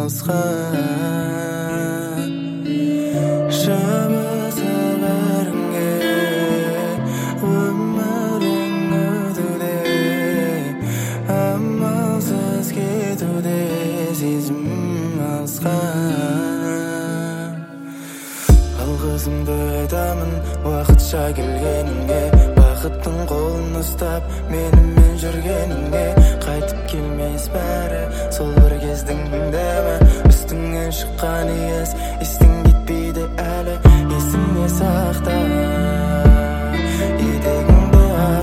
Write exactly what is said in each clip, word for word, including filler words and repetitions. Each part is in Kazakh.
алысқа жабыса бәріңе өмірің өтуде амалсыз кетуде сезім алысқа алғысымды айтамын уақытша келгеніңе бақыттың қолын ұстап менімен жүргеніңе қайтып келмес бәрі сол бір кездің дәмі үстіңнен шыққан иіс естің кетпейді әлі есіңе сақта етегіңді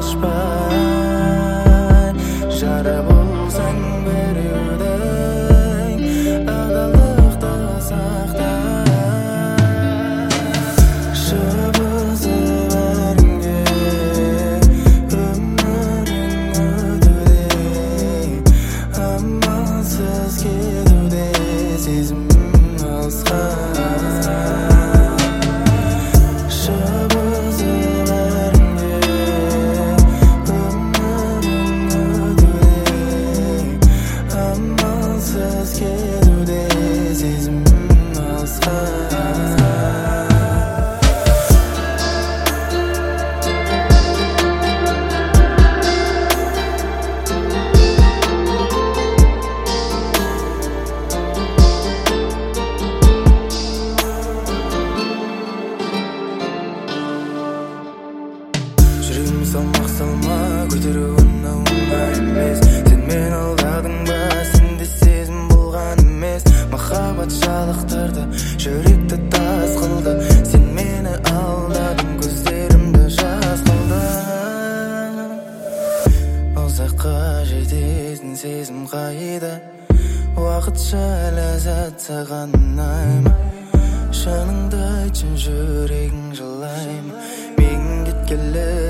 ашпай жара болсаң біреудің адалдықты сақта жабыса бәріңе өмірің өтуде амалсыз кетуде сезім алысқа жабыса бәріңе өмірің өтуде амалсыз кетуде сезім алысқа жүрегім салмақ салма көтеруін оңай емес сен мені алдадың ба сенде сезім болған емес махаббат жалықтырды жүректі тас қылды сен мені алдадың көздерімді жас қылды ұзаққа жететін сезім қайда уақытша ләззат саған ұнай ма шыныңды айтшы жүрегің жылай ма мен кеткелі